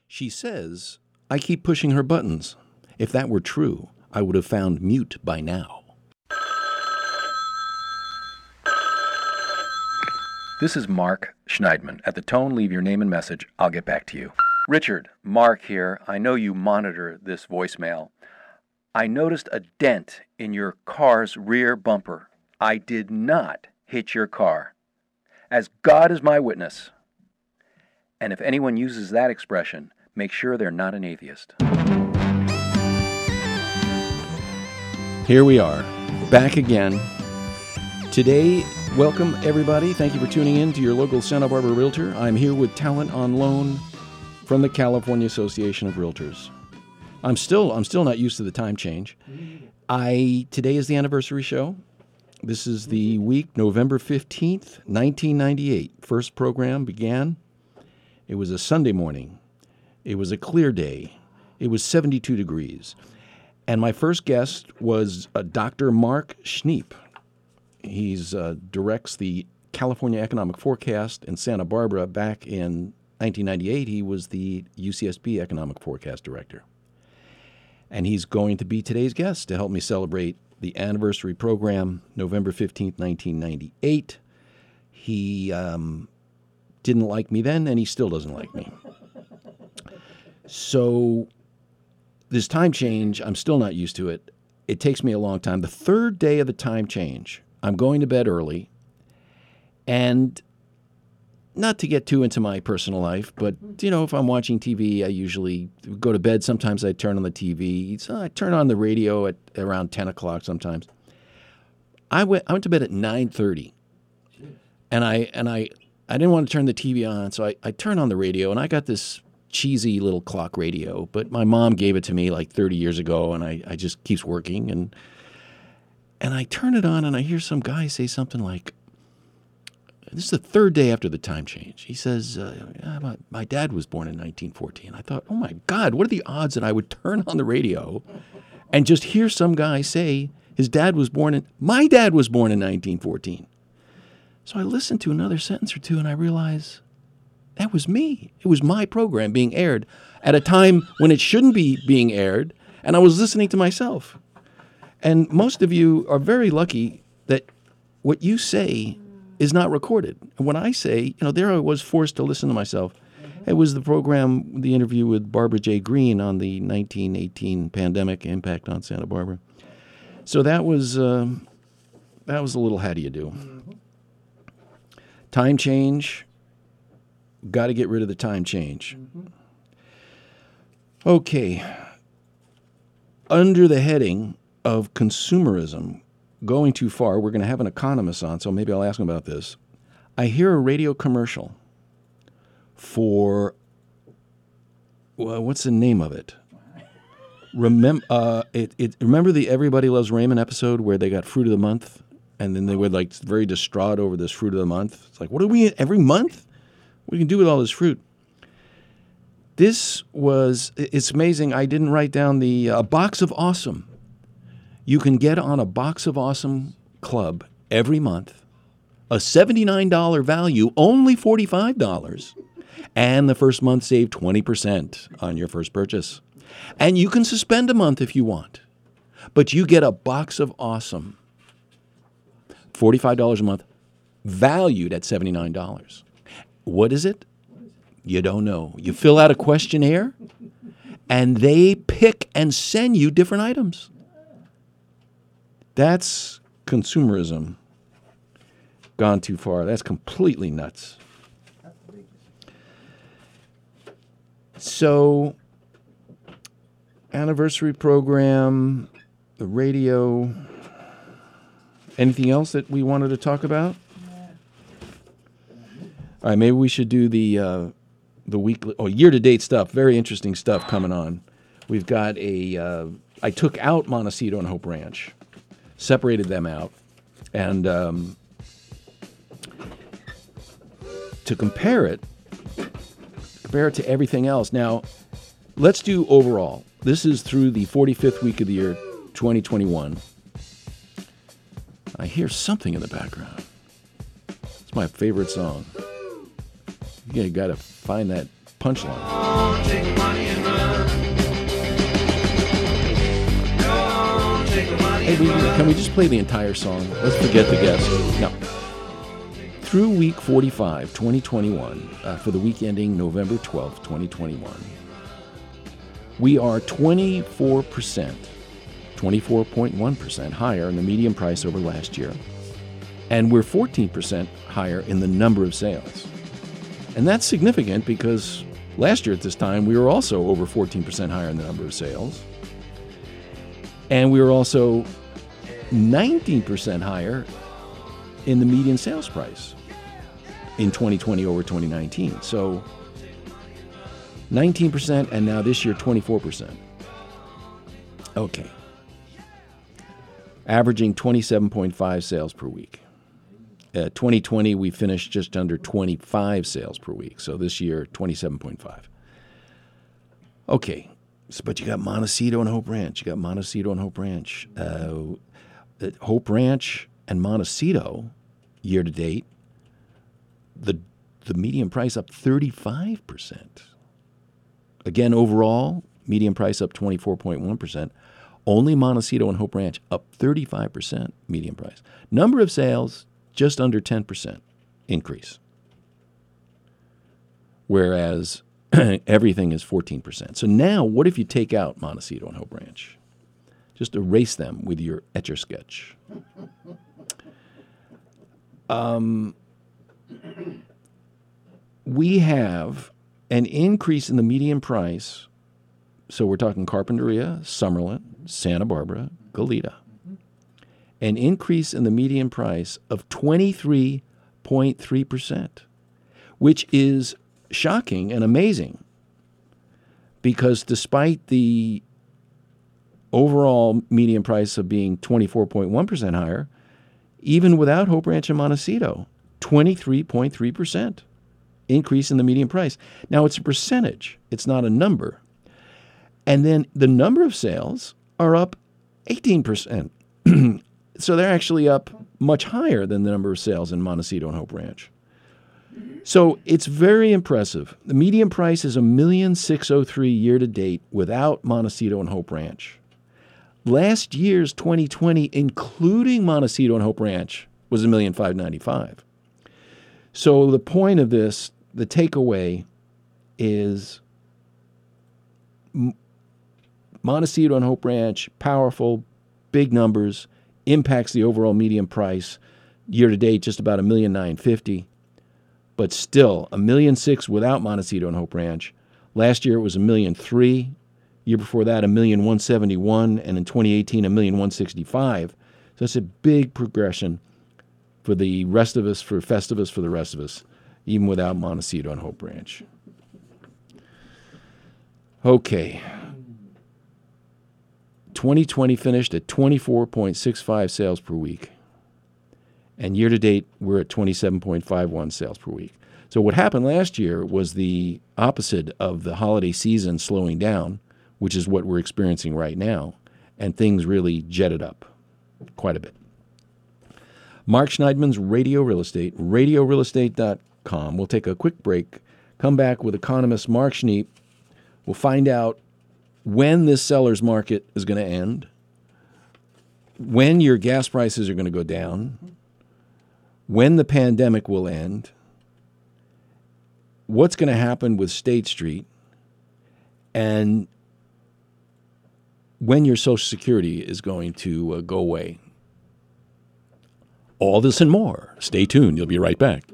She says, I keep pushing her buttons. If that were true, I would have found mute by now. This is Mark Schneidman. At the tone, leave your name and message. I'll get back to you. Richard, Mark here. I know you monitor this voicemail. I noticed a dent in your car's rear bumper. I did not hit your car. As God is my witness. And if anyone uses that expression, make sure they're not an atheist. Here we are, back again. Today, welcome everybody. Thank you for tuning in to your local Santa Barbara Realtor. I'm here with talent on loan from the California Association of Realtors. I'm still not used to the time change. Today is the anniversary show. This is the week, November 15th, 1998. First program began. It was a Sunday morning. It was a clear day. It was 72 degrees. And my first guest was Dr. Mark Schneep. He directs the California Economic Forecast in Santa Barbara. Back in 1998, he was the UCSB Economic Forecast Director. And he's going to be today's guest to help me celebrate the anniversary program, November 15th, 1998. He didn't like me then, and he still doesn't like me. So this time change, I'm still not used to it. It takes me a long time. The third day of the time change, I'm going to bed early. And not to get too into my personal life, but, if I'm watching TV, I usually go to bed. Sometimes I turn on the TV. So I turn on the radio at around 10 o'clock sometimes. I went to bed at 9:30. And I didn't want to turn the TV on, so I turned on the radio, and I got this cheesy little clock radio, but my mom gave it to me like 30 years ago, and I just keeps working, and I turn it on, and I hear some guy say something like, this is the third day after the time change. He says, my dad was born in 1914. I thought, oh my God, what are the odds that I would turn on the radio and just hear some guy say my dad was born in 1914. So I listened to another sentence or two, and I realized that was me. It was my program being aired at a time when it shouldn't be being aired, and I was listening to myself. And most of you are very lucky that what you say is not recorded. And when I say, there I was forced to listen to myself. It was the program, the interview with Barbara J. Green on the 1918 pandemic impact on Santa Barbara. So that was a little how do you do. Time change. Got to get rid of the time change. Okay. Under the heading of consumerism, going too far, we're going to have an economist on, so maybe I'll ask him about this. I hear a radio commercial for, what's the name of it? Remember the Everybody Loves Raymond episode where they got Fruit of the Month, and then they were like very distraught over this Fruit of the Month. It's like, what do we every month? What do we do with all this fruit? It's amazing. I didn't write down a Box of Awesome. You can get on a Box of Awesome club every month, a $79 value, only $45, and the first month save 20% on your first purchase. And you can suspend a month if you want, but you get a Box of Awesome, $45 a month, valued at $79. What is it? You don't know. You fill out a questionnaire, and they pick and send you different items. That's consumerism gone too far. That's completely nuts. So, anniversary program, the radio, anything else that we wanted to talk about? All right, maybe we should do the weekly, year-to-date stuff. Very interesting stuff coming on. We've got I took out Montecito and Hope Ranch, separated them out, and to compare it to everything else. Now, let's do overall. This is through the 45th week of the year, 2021. I hear something in the background. It's my favorite song. You got to find that punchline. Hey, can we just play the entire song? Let's forget the guest. No. Through week 45, 2021, for the week ending November 12th, 2021, we are 24.1% higher in the median price over last year. And we're 14% higher in the number of sales. And that's significant because last year at this time, we were also over 14% higher in the number of sales. And we were also 19% higher in the median sales price in 2020 over 2019. So 19%, and now this year 24%. Okay. Averaging 27.5 sales per week. 2020, we finished just under 25 sales per week. So this year, 27.5. Okay. So, but you got Montecito and Hope Ranch. You got Montecito and Hope Ranch. Hope Ranch and Montecito, year to date, the median price up 35%. Again, overall, median price up 24.1%. Only Montecito and Hope Ranch up 35% median price. Number of sales, just under 10% increase. Whereas everything is 14%. So now, what if you take out Montecito and Hope Ranch? Just erase them with your Etch-a-Sketch. We have an increase in the median price. So we're talking Carpinteria, Summerlin, Santa Barbara, Goleta. An increase in the median price of 23.3%, which is shocking and amazing because despite the overall median price of being 24.1% higher, even without Hope Ranch and Montecito, 23.3% increase in the median price. Now, it's a percentage. It's not a number. And then the number of sales are up 18%. So they're actually up much higher than the number of sales in Montecito and Hope Ranch. So it's very impressive. The median price is $1,603,000 year to date without Montecito and Hope Ranch. Last year's 2020, including Montecito and Hope Ranch, was $1,595,000. So the point of this, the takeaway, is Montecito and Hope Ranch, powerful, big numbers, impacts the overall median price. Year to date, just about $1,950,000. But still, $1,600,000 without Montecito and Hope Ranch. Last year it was $1,300,000. Year before that, $1,171,000, and in 2018, $1,165,000. So it's a big progression for the rest of us, for Festivus, for the rest of us, even without Montecito and Hope Ranch. Okay. 2020 finished at 24.65 sales per week. And year to date, we're at 27.51 sales per week. So what happened last year was the opposite of the holiday season slowing down, which is what we're experiencing right now, and things really jetted up quite a bit. Mark Schneidman's Radio Real Estate, radiorealestate.com. We'll take a quick break, come back with economist Mark Schneep. We'll find out when this seller's market is going to end, when your gas prices are going to go down, when the pandemic will end, what's going to happen with State Street, and when your Social Security is going to go away. All this and more. Stay tuned. You'll be right back.